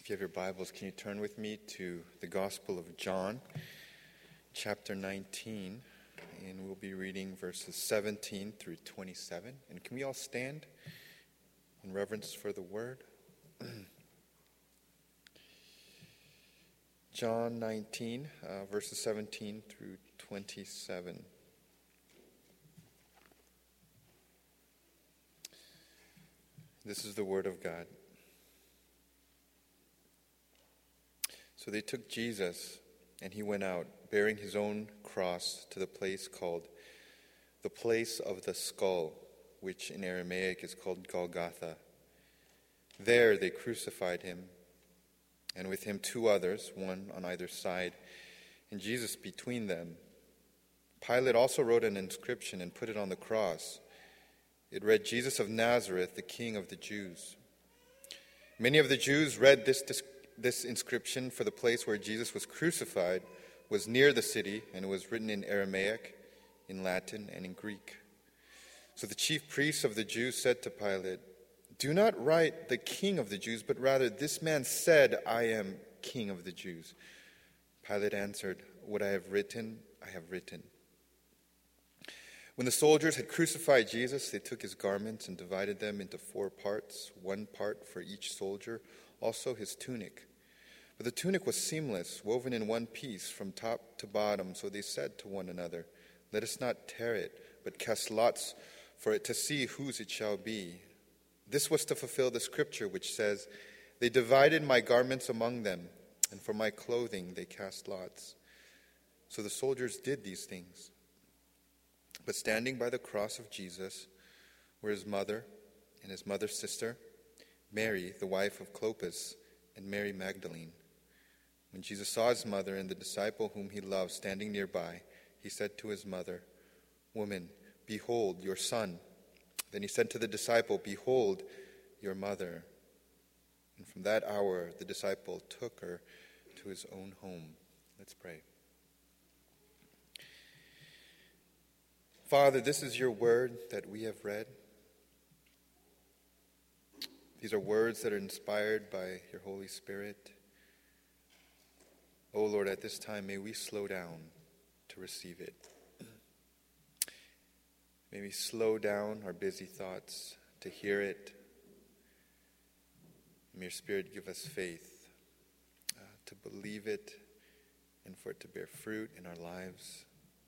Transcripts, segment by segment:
If you have your Bibles, can you turn with me to the Gospel of John, chapter 19, and we'll be reading verses 17 through 27. And can we all stand in reverence for the word? John 19, verses 17 through 27. This is the word of God. So they took Jesus, and he went out, bearing his own cross, to the place called the place of the skull, which in Aramaic is called Golgotha. There they crucified him, and with him two others, one on either side, and Jesus between them. Pilate also wrote an inscription and put it on the cross. It read, "Jesus of Nazareth, the King of the Jews." Many of the Jews read this inscription, for the place where Jesus was crucified was near the city, and it was written in Aramaic, in Latin, and in Greek. So the chief priests of the Jews said to Pilate, "Do not write the King of the Jews, but rather, this man said, 'I am King of the Jews.'" Pilate answered, "What I have written, I have written." When the soldiers had crucified Jesus, they took his garments and divided them into 4 parts, 1 part for each soldier, also his tunic. But the tunic was seamless, woven in one piece from top to bottom. So they said to one another, "Let us not tear it, but cast lots for it to see whose it shall be." This was to fulfill the scripture which says, "They divided my garments among them, and for my clothing they cast lots." So the soldiers did these things. But standing by the cross of Jesus were his mother and his mother's sister, Mary, the wife of Clopas, and Mary Magdalene. When Jesus saw his mother and the disciple whom he loved standing nearby, he said to his mother, "Woman, behold your son." Then he said to the disciple, "Behold your mother." And from that hour the disciple took her to his own home. Let's pray. Father, this is your word that we have read. These are words that are inspired by your Holy Spirit. Oh Lord, at this time, may we slow down to receive it. May we slow down our busy thoughts to hear it. May your Spirit give us faith to believe it and for it to bear fruit in our lives.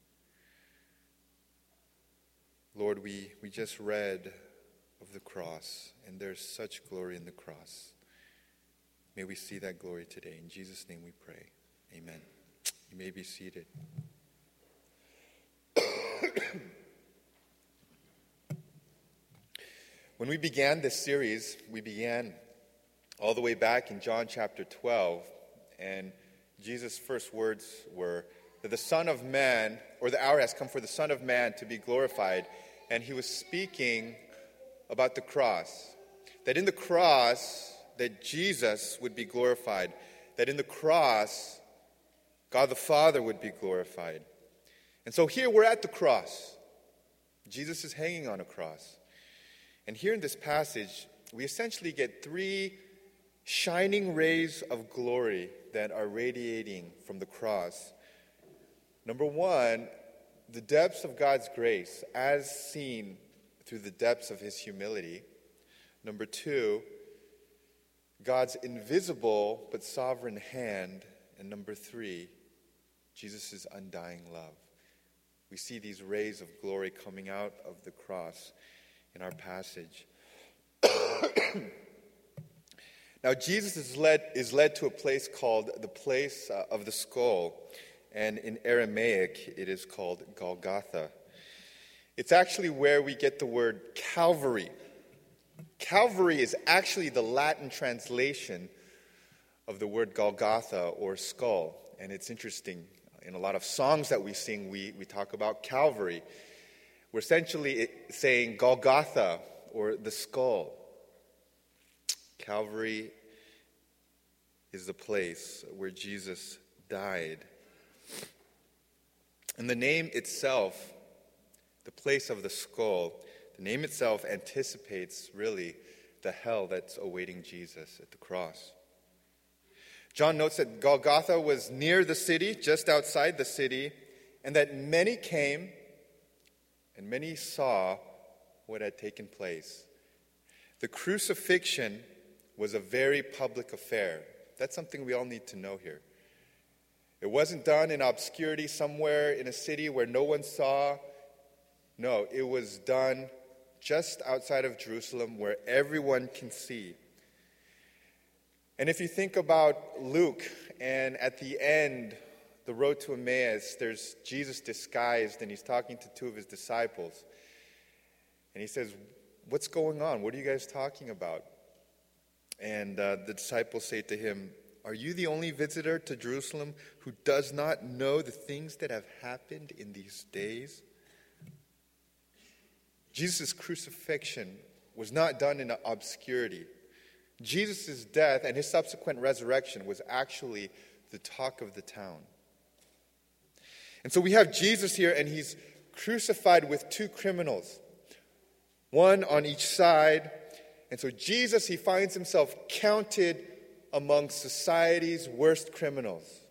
Lord, we just read of the cross, and there's such glory in the cross. May we see that glory today. In Jesus' name we pray. Amen. You may be seated. When we began this series, we began all the way back in John chapter 12, and Jesus' first words were that the Son of Man, or the hour has come for the Son of Man to be glorified, and he was speaking about the cross. That in the cross, that Jesus would be glorified. That in the cross, God the Father would be glorified. And so here we're at the cross. Jesus is hanging on a cross. And here in this passage, we essentially get 3 shining rays of glory that are radiating from the cross. Number 1, the depths of God's grace as seen through the depths of his humility. Number 2, God's invisible but sovereign hand. And number 3, Jesus' undying love. We see these rays of glory coming out of the cross in our passage. Now Jesus is led to a place called the place of the skull. And in Aramaic it is called Golgotha. It's actually where we get the word Calvary. Calvary is actually the Latin translation of the word Golgotha or skull. And it's interesting. In a lot of songs that we sing, we talk about Calvary. We're essentially saying Golgotha or the skull. Calvary is the place where Jesus died. And the name itself, the place of the skull, the name itself anticipates really the hell that's awaiting Jesus at the cross. John notes that Golgotha was near the city, just outside the city, and that many came and many saw what had taken place. The crucifixion was a very public affair. That's something we all need to know here. It wasn't done in obscurity somewhere in a city where no one saw. No, it was done just outside of Jerusalem where everyone can see. And if you think about Luke, and at the end, the road to Emmaus, there's Jesus disguised, and he's talking to two of his disciples. And he says, "What's going on? What are you guys talking about?" And the disciples say to him, "Are you the only visitor to Jerusalem who does not know the things that have happened in these days?" Jesus' crucifixion was not done in obscurity. Jesus' death and his subsequent resurrection was actually the talk of the town. And so we have Jesus here, and he's crucified with two criminals, one on each side. And so Jesus, he finds himself counted among society's worst criminals.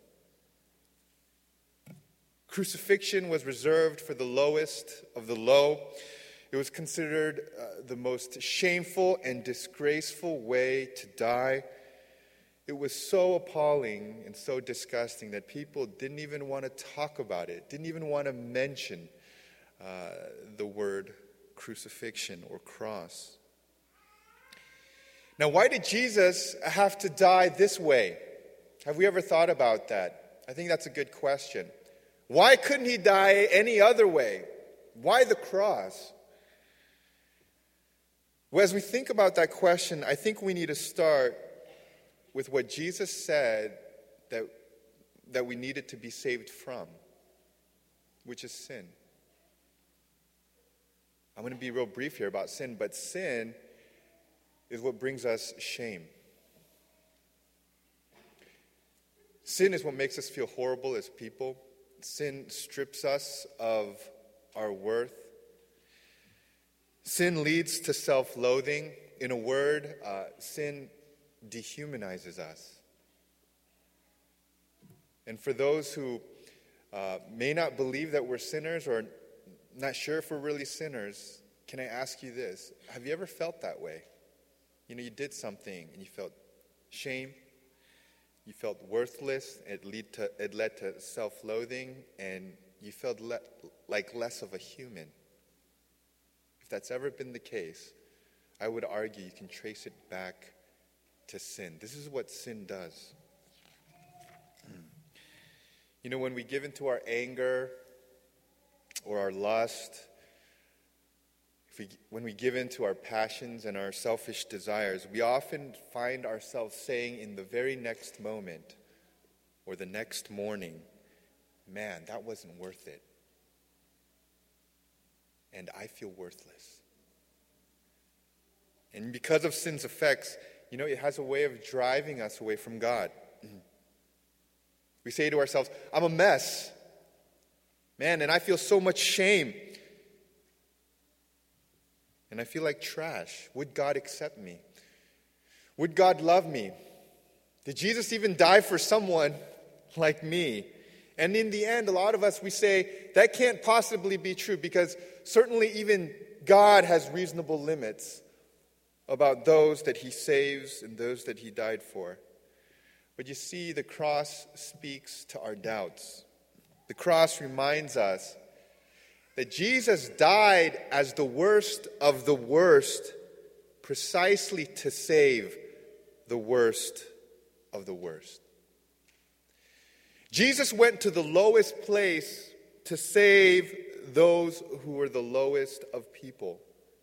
Crucifixion was reserved for the lowest of the low. It was considered the most shameful and disgraceful way to die. It was so appalling and so disgusting that people didn't even want to talk about it, didn't even want to mention the word crucifixion or cross. Now, why did Jesus have to die this way? Have we ever thought about that? I think that's a good question. Why couldn't he die any other way? Why the cross? Well, as we think about that question, I think we need to start with what Jesus said that we needed to be saved from, which is sin. I'm going to be real brief here about sin, but sin is what brings us shame. Sin is what makes us feel horrible as people. Sin strips us of our worth. Sin leads to self-loathing. In a word, sin dehumanizes us. And for those who may not believe that we're sinners or not sure if we're really sinners, can I ask you this? Have you ever felt that way? You know, you did something and you felt shame, you felt worthless, it led to self-loathing, and you felt like less of a human. If that's ever been the case, I would argue you can trace it back to sin. This is what sin does. You know, when we give into our anger or our lust, when we give in to our passions and our selfish desires, we often find ourselves saying in the very next moment or the next morning, "Man, that wasn't worth it. And I feel worthless." And because of sin's effects, you know, it has a way of driving us away from God. We say to ourselves, "I'm a mess. Man, and I feel so much shame. And I feel like trash. Would God accept me? Would God love me? Did Jesus even die for someone like me?" And in the end, a lot of us, we say, that can't possibly be true because certainly even God has reasonable limits about those that he saves and those that he died for. But you see, the cross speaks to our doubts. The cross reminds us that Jesus died as the worst of the worst precisely to save the worst of the worst. Jesus went to the lowest place to save those who were the lowest of people.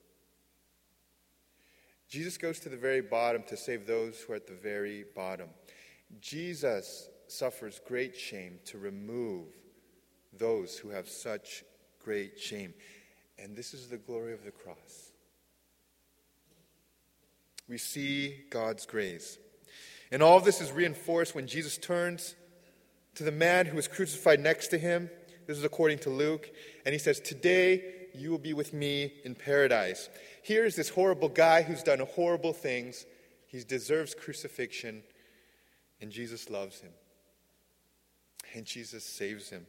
Jesus goes to the very bottom to save those who are at the very bottom. Jesus suffers great shame to remove those who have such great shame. And this is the glory of the cross. We see God's grace. And all of this is reinforced when Jesus turns to the man who was crucified next to him. This is according to Luke. And he says, "Today you will be with me in paradise." Here's this horrible guy who's done horrible things. He deserves crucifixion. And Jesus loves him. And Jesus saves him.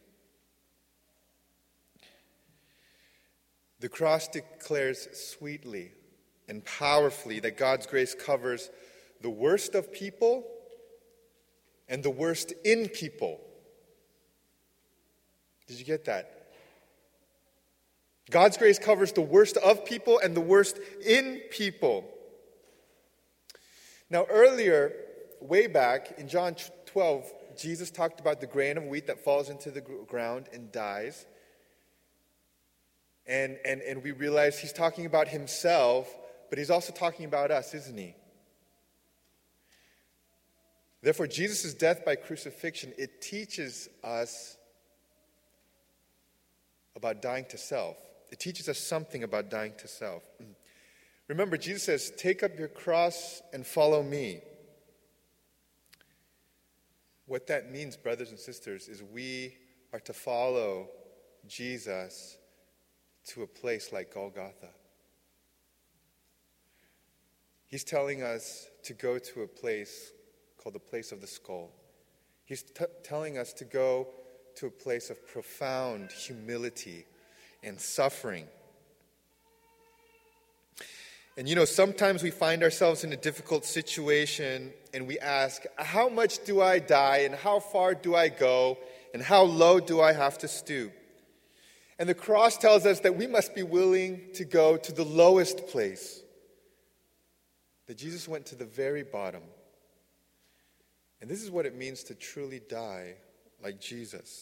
The cross declares sweetly and powerfully that God's grace covers the worst of people and the worst in people. Did you get that? God's grace covers the worst of people and the worst in people. Now earlier, way back in John 12, Jesus talked about the grain of wheat that falls into the ground and dies. And we realize he's talking about himself, but he's also talking about us, isn't he? Therefore, Jesus' death by crucifixion, it teaches us about dying to self. It teaches us something about dying to self. Remember, Jesus says, take up your cross and follow me. What that means, brothers and sisters, is we are to follow Jesus to a place like Golgotha. He's telling us to go to a place called the place of the skull. He's telling us to go to a place of profound humility and suffering. And sometimes we find ourselves in a difficult situation and we ask, how much do I die and how far do I go and how low do I have to stoop? And the cross tells us that we must be willing to go to the lowest place. That Jesus went to the very bottom. And this is what it means to truly die like Jesus.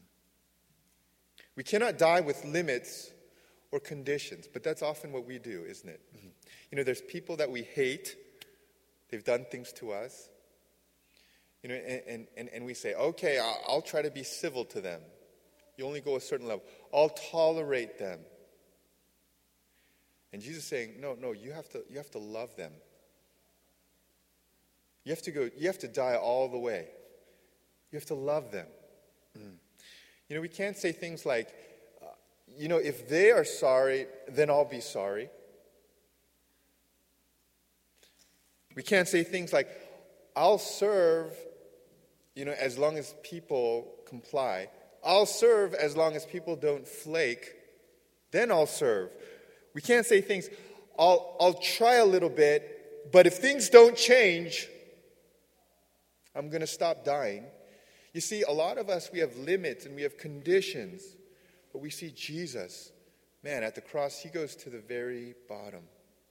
We cannot die with limits or conditions, but that's often what we do, isn't it? There's people that we hate. They've done things to us. And we say, okay, I'll try to be civil to them. You only go a certain level. I'll tolerate them. And Jesus is saying, no, you have to love them. You have to die all the way. You have to love them. We can't say things like, if they are sorry, then I'll be sorry. We can't say things like, I'll serve, as long as people comply. I'll serve as long as people don't flake. Then I'll serve. We can't say things, I'll try a little bit, but if things don't change, I'm going to stop dying. You see, a lot of us, we have limits and we have conditions, but we see Jesus. Man, at the cross, he goes to the very bottom.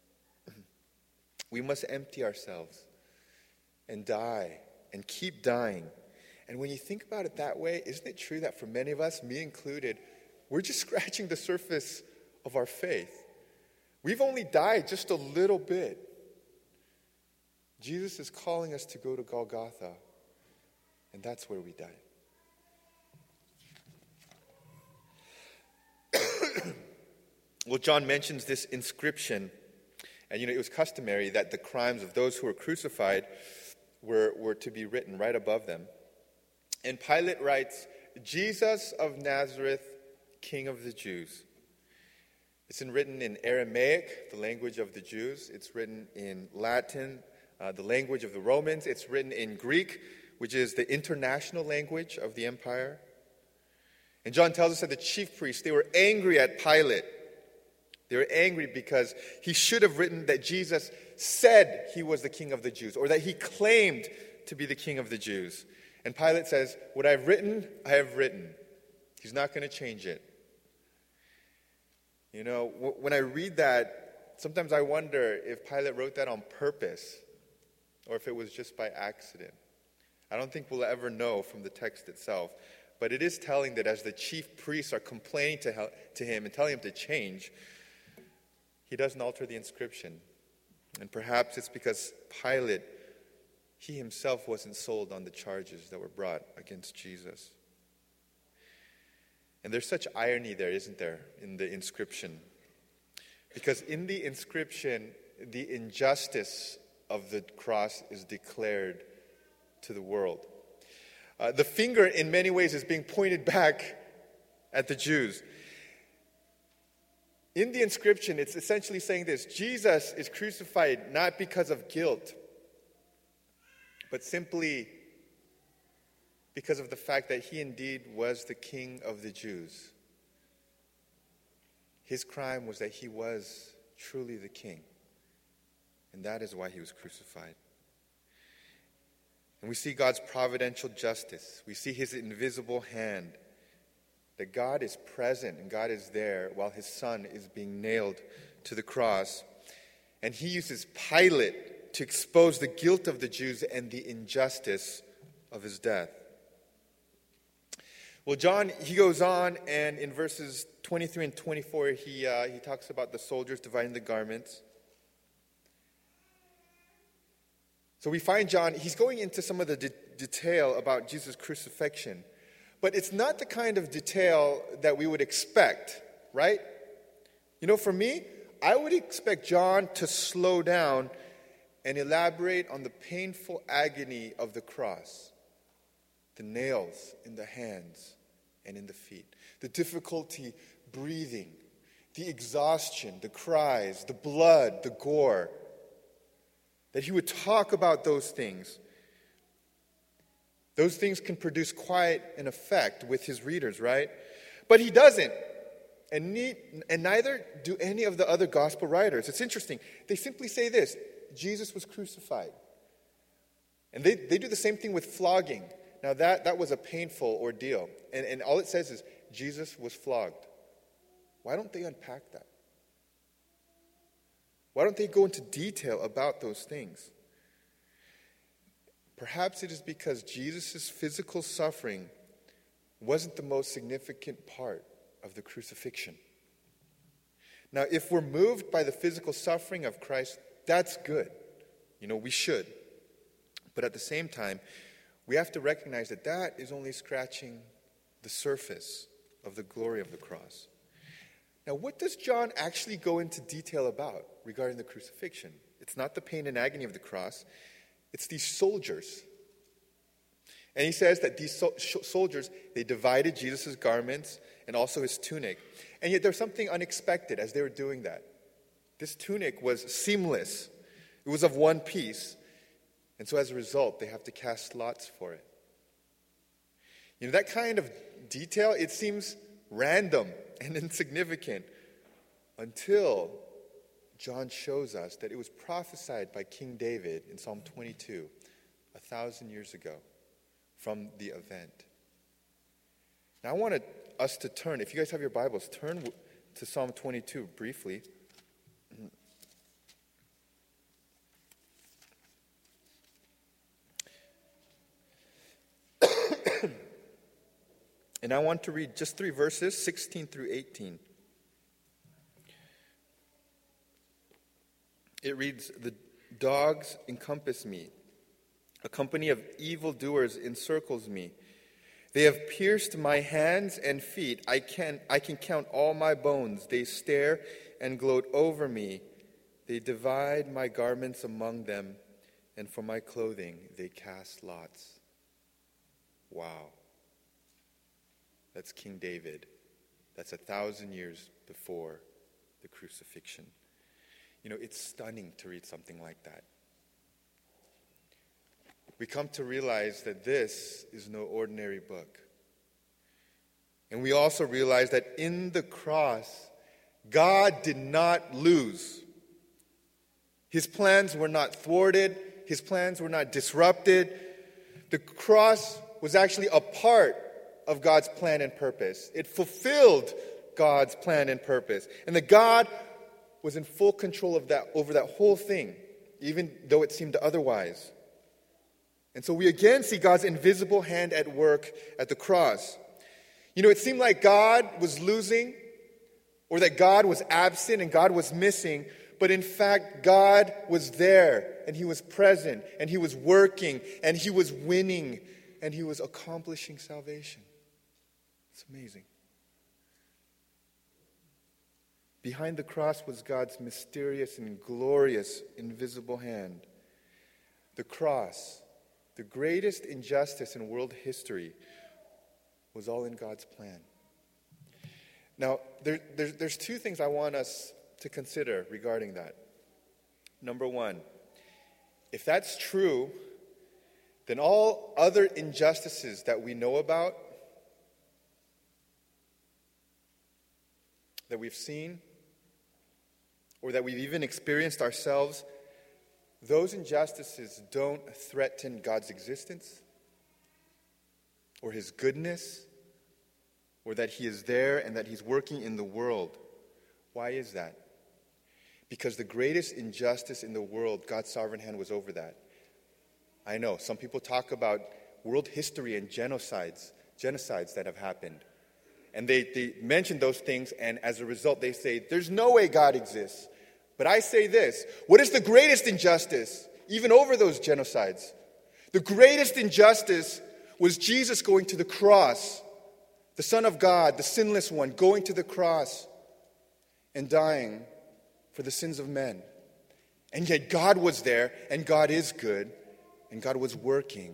We must empty ourselves and die and keep dying. And when you think about it that way, isn't it true that for many of us, me included, we're just scratching the surface of our faith? We've only died just a little bit. Jesus is calling us to go to Golgotha, and that's where we die. Well, John mentions this inscription, and it was customary that the crimes of those who were crucified were to be written right above them. And Pilate writes, Jesus of Nazareth, King of the Jews. It's written in Aramaic, the language of the Jews. It's written in Latin, the language of the Romans. It's written in Greek, which is the international language of the empire. And John tells us that the chief priests, they were angry at Pilate. They were angry because he should have written that Jesus said he was the King of the Jews, or that he claimed to be the King of the Jews. And Pilate says, what I've written, I have written. He's not going to change it. When I read that, sometimes I wonder if Pilate wrote that on purpose or if it was just by accident. I don't think we'll ever know from the text itself. But it is telling that as the chief priests are complaining to him and telling him to change, he doesn't alter the inscription. And perhaps it's because Pilate, he himself wasn't sold on the charges that were brought against Jesus. And there's such irony there, isn't there, in the inscription? Because in the inscription, the injustice of the cross is declared to the world. The finger, in many ways, is being pointed back at the Jews. In the inscription, it's essentially saying this: Jesus is crucified not because of guilt, but simply because of the fact that he indeed was the King of the Jews. His crime was that he was truly the king. And that is why he was crucified. And we see God's providential justice. We see his invisible hand. That God is present and God is there while his son is being nailed to the cross. And he uses Pilate to expose the guilt of the Jews and the injustice of his death. Well, John, he goes on, and in verses 23 and 24, he talks about the soldiers dividing the garments. So we find John, he's going into some of the detail about Jesus' crucifixion. But it's not the kind of detail that we would expect, right? You know, for me, I would expect John to slow down and elaborate on the painful agony of the cross. The nails in the hands and in the feet. The difficulty breathing. The exhaustion, the cries, the blood, the gore. That he would talk about those things. Those things can produce quite an effect with his readers, right? But he doesn't. And neither do any of the other gospel writers. It's interesting. They simply say this: Jesus was crucified. And they do the same thing with flogging. Now that was a painful ordeal. And all it says is, Jesus was flogged. Why don't they unpack that? Why don't they go into detail about those things? Perhaps it is because Jesus' physical suffering wasn't the most significant part of the crucifixion. Now, if we're moved by the physical suffering of Christ, that's good. You know, we should. But at the same time, we have to recognize that that is only scratching the surface of the glory of the cross. Now, what does John actually go into detail about regarding the crucifixion? It's not the pain and agony of the cross. It's these soldiers. And he says that these soldiers, they divided Jesus' garments and also his tunic. And yet there's something unexpected as they were doing that. This tunic was seamless. It was of one piece. And so as a result, they have to cast lots for it. You know, that kind of detail, it seems random and insignificant until John shows us that it was prophesied by King David in Psalm 22, 1,000 years ago, from the event. Now I wanted us to turn, if you guys have your Bibles, turn to Psalm 22 briefly. And I want to read just 3 verses, 16 through 18. It reads, "The dogs encompass me. A company of evildoers encircles me. They have pierced my hands and feet. I can count all my bones. They stare and gloat over me. They divide my garments among them, and for my clothing they cast lots." Wow. That's King David. That's 1,000 years before the crucifixion. You know, it's stunning to read something like that. We come to realize that this is no ordinary book. And we also realize that in the cross, God did not lose. His plans were not thwarted. His plans were not disrupted. The cross was actually a part of God's plan and purpose. It fulfilled God's plan and purpose. And that God was in full control of that, over that whole thing, even though it seemed otherwise. And so we again see God's invisible hand at work at the cross. You know, it seemed like God was losing, or that God was absent and God was missing, but in fact, God was there, and he was present, and he was working, and he was winning, and he was accomplishing salvation. It's amazing. Behind the cross was God's mysterious and glorious invisible hand. The cross, the greatest injustice in world history, was all in God's plan. Now, there's 2 things I want us to consider regarding that. Number 1, if that's true, then all other injustices that we know about, that we've seen, or that we've even experienced ourselves, those injustices don't threaten God's existence or his goodness, or that he is there and that he's working in the world. Why is that? Because the greatest injustice in the world, God's sovereign hand was over that. I know, some people talk about world history and genocides that have happened. And they mention those things, and as a result they say, there's no way God exists. But I say this, what is the greatest injustice, even over those genocides? The greatest injustice was Jesus going to the cross, the Son of God, the sinless one, going to the cross and dying for the sins of men. And yet God was there, and God is good, and God was working.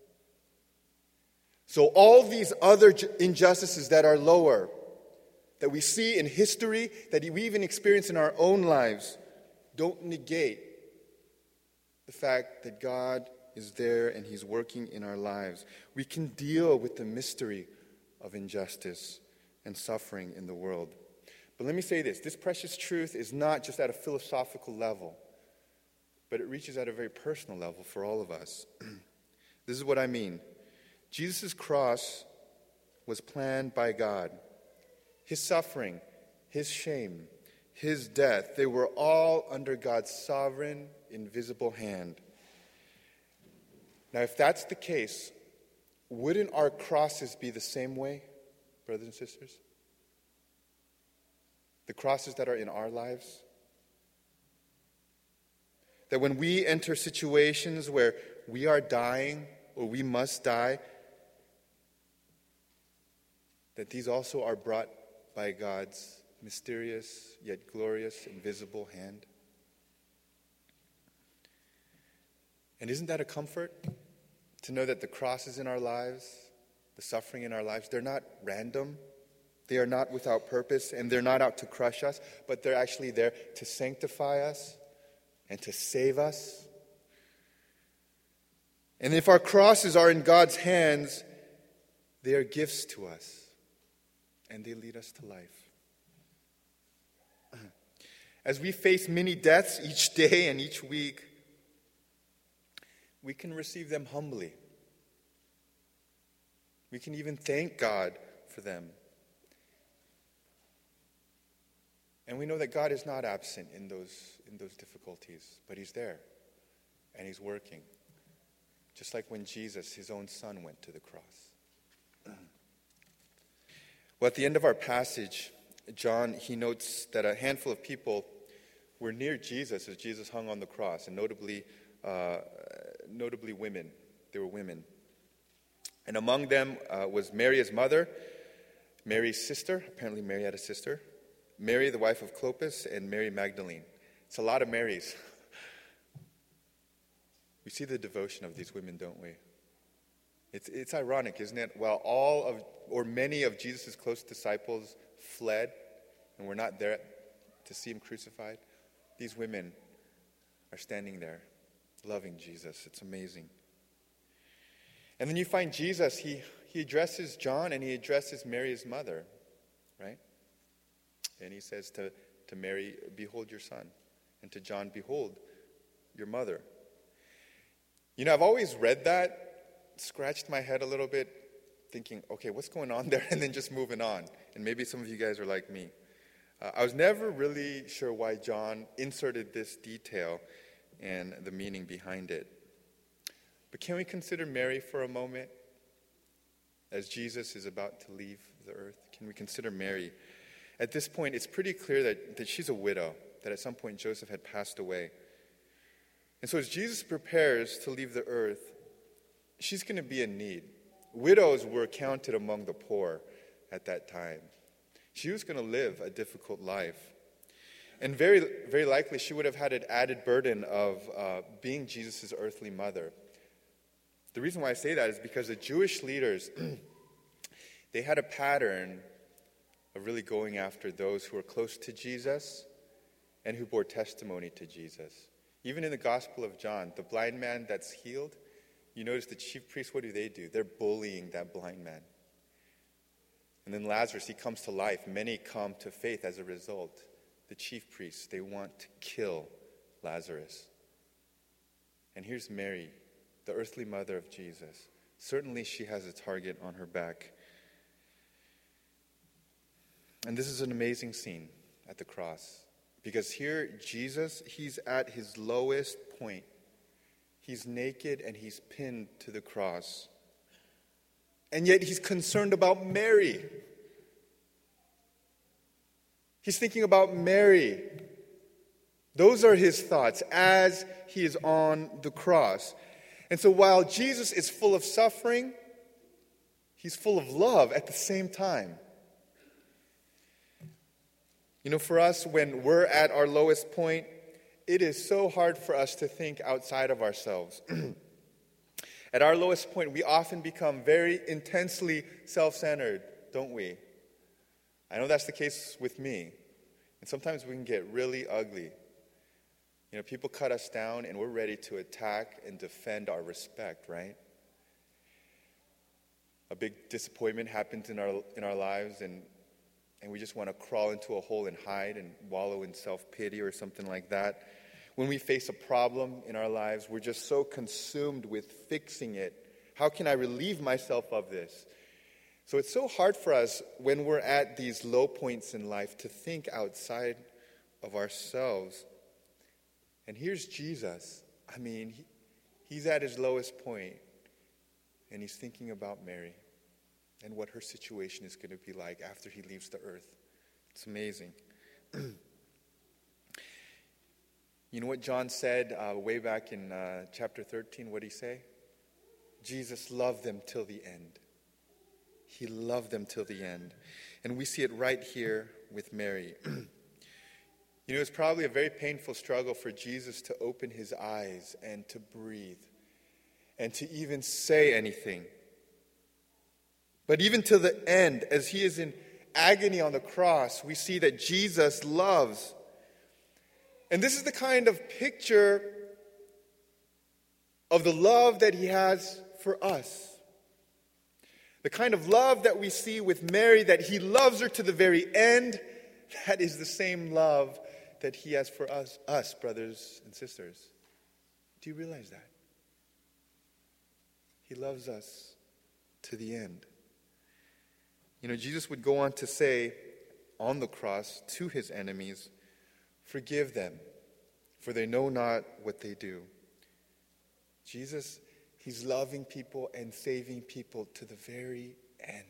So all these other injustices that are lower, that we see in history, that we even experience in our own lives, don't negate the fact that God is there and he's working in our lives. We can deal with the mystery of injustice and suffering in the world. But let me say this precious truth is not just at a philosophical level, but it reaches at a very personal level for all of us. This is what I mean. Jesus' cross was planned by God. His suffering, his shame, his death, they were all under God's sovereign, invisible hand. Now, if that's the case, wouldn't our crosses be the same way, brothers and sisters? The crosses that are in our lives? That when we enter situations where we are dying or we must die, that these also are brought by God's mysterious yet glorious invisible hand. And isn't that a comfort? To know that the crosses in our lives, the suffering in our lives, they're not random. They are not without purpose, and they're not out to crush us, but they're actually there to sanctify us and to save us. And if our crosses are in God's hands, they are gifts to us, and they lead us to life. As we face many deaths each day and each week, we can receive them humbly. We can even thank God for them. And we know that God is not absent in those difficulties, but he's there, and he's working. Just like when Jesus, his own son, went to the cross. Well, at the end of our passage, John, he notes that a handful of people were near Jesus as Jesus hung on the cross, and notably women. They were women. And among them was Mary, his mother, Mary's sister. Apparently Mary had a sister. Mary, the wife of Clopas, and Mary Magdalene. It's a lot of Marys. We see the devotion of these women, don't we? It's ironic, isn't it? While many of Jesus' close disciples fled and were not there to see him crucified, these women are standing there loving Jesus. It's amazing. And then you find Jesus, he addresses John and he addresses Mary, his mother, right? And he says to Mary, behold your son. And to John, behold your mother. You know, I've always read that, scratched my head a little bit, thinking, okay, what's going on there? And then just moving on. And maybe some of you guys are like me. I was never really sure why John inserted this detail and the meaning behind it. But can we consider Mary for a moment as Jesus is about to leave the earth? Can we consider Mary? At this point, it's pretty clear that she's a widow, that at some point Joseph had passed away. And so as Jesus prepares to leave the earth, she's going to be in need. Widows were counted among the poor at that time. She was going to live a difficult life. And very, very likely she would have had an added burden of being Jesus' earthly mother. The reason why I say that is because the Jewish leaders, they had a pattern of really going after those who were close to Jesus and who bore testimony to Jesus. Even in the Gospel of John, the blind man that's healed, you notice the chief priests, what do? They're bullying that blind man. And then Lazarus, he comes to life. Many come to faith as a result. The chief priests, they want to kill Lazarus. And here's Mary, the earthly mother of Jesus. Certainly she has a target on her back. And this is an amazing scene at the cross. Because here, Jesus, he's at his lowest point. He's naked and he's pinned to the cross. And yet he's concerned about Mary. He's thinking about Mary. Those are his thoughts as he is on the cross. And so while Jesus is full of suffering, he's full of love at the same time. You know, for us, when we're at our lowest point, it is so hard for us to think outside of ourselves. At our lowest point, we often become very intensely self-centered, don't we? I know that's the case with me. And sometimes we can get really ugly. You know, people cut us down and we're ready to attack and defend our respect, right? A big disappointment happens in our lives and we just want to crawl into a hole and hide and wallow in self-pity or something like that. When we face a problem in our lives, we're just so consumed with fixing it. How can I relieve myself of this? So it's so hard for us when we're at these low points in life to think outside of ourselves. And here's Jesus. I mean, he's at his lowest point, and he's thinking about Mary and what her situation is going to be like after he leaves the earth. It's amazing. You know what John said way back in chapter 13? What did he say? Jesus loved them till the end. He loved them till the end. And we see it right here with Mary. You know, it's probably a very painful struggle for Jesus to open his eyes and to breathe and to even say anything. But even to the end, as he is in agony on the cross, we see that Jesus loves. And this is the kind of picture of the love that he has for us. The kind of love that we see with Mary, that he loves her to the very end, that is the same love that he has for us, brothers and sisters. Do you realize that? He loves us to the end. You know, Jesus would go on to say on the cross to his enemies, "Forgive them, for they know not what they do." Jesus, he's loving people and saving people to the very end.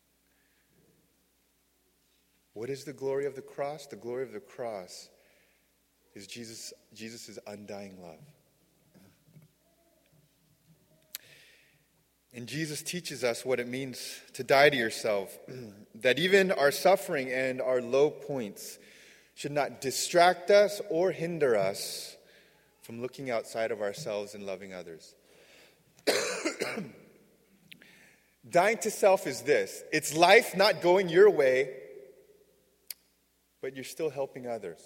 What is the glory of the cross? The glory of the cross is Jesus' undying love. And Jesus teaches us what it means to die to yourself. That even our suffering and our low points should not distract us or hinder us from looking outside of ourselves and loving others. Dying to self is this. It's life not going your way, but you're still helping others.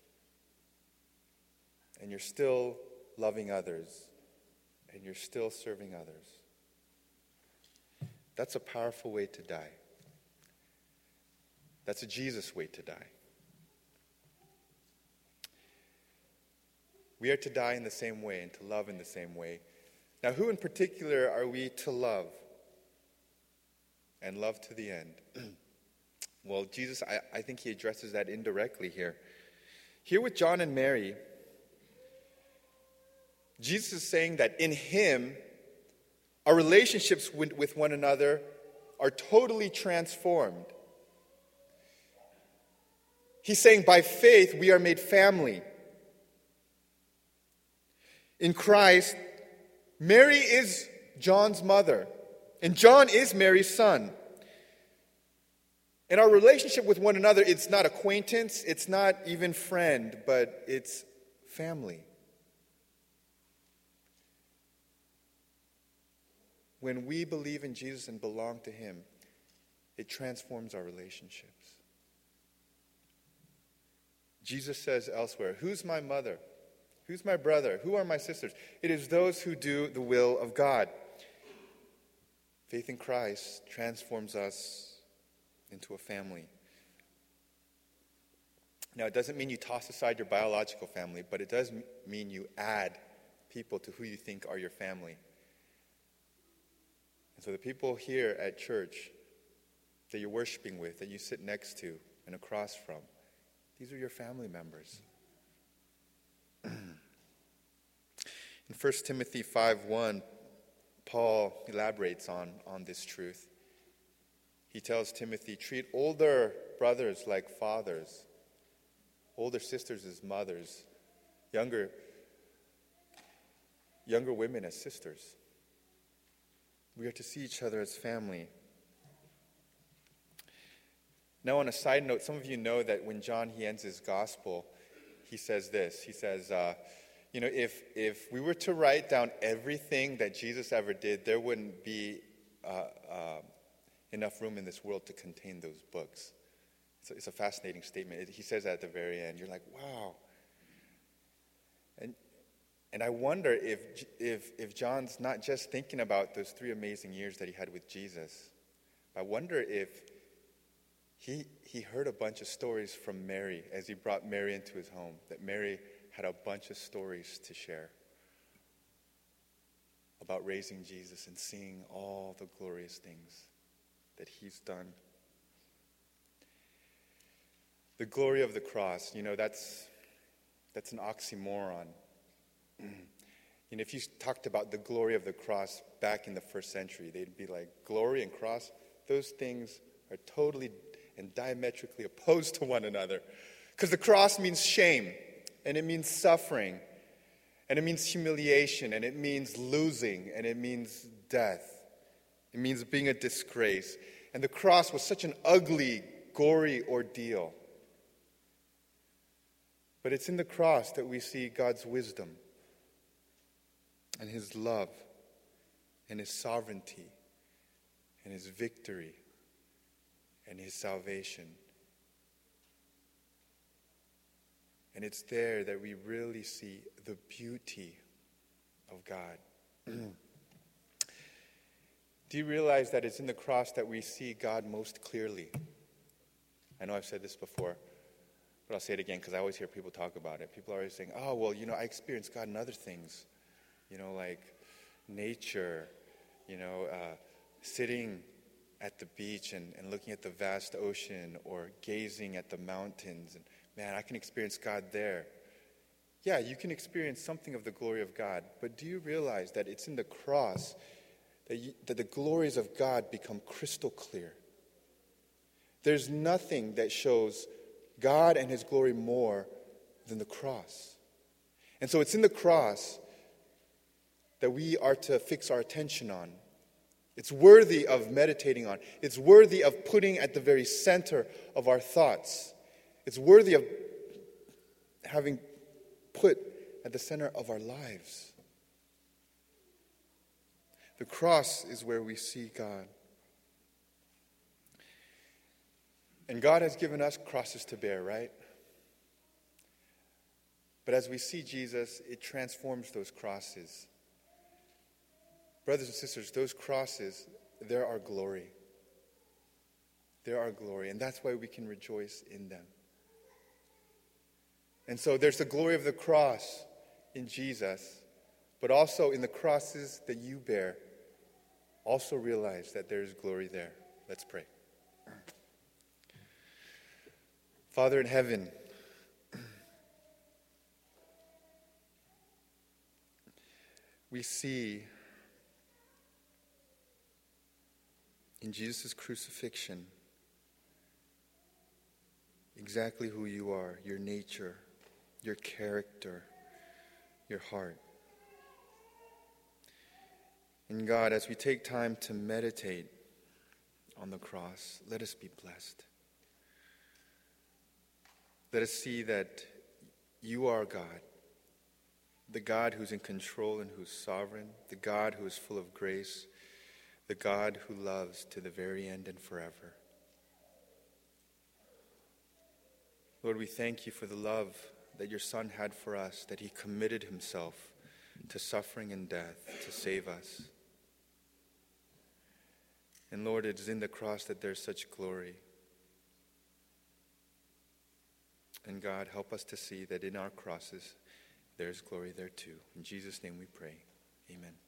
And you're still loving others. And you're still serving others. That's a powerful way to die. That's a Jesus way to die. We are to die in the same way and to love in the same way. Now, who in particular are we to love? And love to the end. Well, Jesus, I think he addresses that indirectly here. Here with John and Mary, Jesus is saying that in him, our relationships with one another are totally transformed. He's saying by faith we are made family. In Christ, Mary is John's mother, and John is Mary's son. And our relationship with one another, it's not acquaintance, it's not even friend, but it's family. When we believe in Jesus and belong to him, it transforms our relationships. Jesus says elsewhere, "Who's my mother? Who's my brother? Who are my sisters? It is those who do the will of God. Faith in Christ transforms us into a family. Now, it doesn't mean you toss aside your biological family, but it does mean you add people to who you think are your family. And so the people here at church that you're worshiping with, that you sit next to and across from, these are your family members. In 1 Timothy 5:1, Paul elaborates on this truth. He tells Timothy, treat older brothers like fathers, older sisters as mothers, younger women as sisters. We are to see each other as family. Now, on a side note, some of you know that when John, he ends his gospel, he says this. He says, if we were to write down everything that Jesus ever did, there wouldn't be enough room in this world to contain those books. It's a fascinating statement. He says that at the very end. You're like, wow. And I wonder if John's not just thinking about those 3 amazing years that he had with Jesus. I wonder if he heard a bunch of stories from Mary as he brought Mary into his home, that Mary had a bunch of stories to share about raising Jesus and seeing all the glorious things that he's done. The glory of the cross, that's an oxymoron. If you talked about the glory of the cross back in the first century, they'd be like, glory and cross, those things are totally and diametrically opposed to one another. Because the cross means shame, and it means suffering, and it means humiliation, and it means losing, and it means death. It means being a disgrace. And the cross was such an ugly, gory ordeal. But it's in the cross that we see God's wisdom and his love and his sovereignty and his victory and his salvation. And it's there that we really see the beauty of God. Do you realize that it's in the cross that we see God most clearly? I know I've said this before, but I'll say it again because I always hear people talk about it. People are always saying, oh, well, I experience God in other things. Like nature, sitting at the beach and looking at the vast ocean or gazing at the mountains. And man, I can experience God there. Yeah, you can experience something of the glory of God. But do you realize that it's in the cross that the glories of God become crystal clear? There's nothing that shows God and his glory more than the cross. And so it's in the cross that we are to fix our attention on. It's worthy of meditating on. It's worthy of putting at the very center of our thoughts. It's worthy of having put at the center of our lives. The cross is where we see God. And God has given us crosses to bear, right? But as we see Jesus, it transforms those crosses. Brothers and sisters, those crosses, they're our glory. They're our glory, and that's why we can rejoice in them. And so there's the glory of the cross in Jesus, but also in the crosses that you bear. Also realize that there is glory there. Let's pray. Father in heaven, we see in Jesus' crucifixion exactly who you are, your nature, your character, your heart. And God, as we take time to meditate on the cross, let us be blessed. Let us see that you are God, the God who's in control and who's sovereign, the God who is full of grace, the God who loves to the very end and forever. Lord, we thank you for the love that your Son had for us, that he committed himself to suffering and death to save us. And Lord, it is in the cross that there's such glory. And God, help us to see that in our crosses, there's glory there too. In Jesus' name we pray. Amen.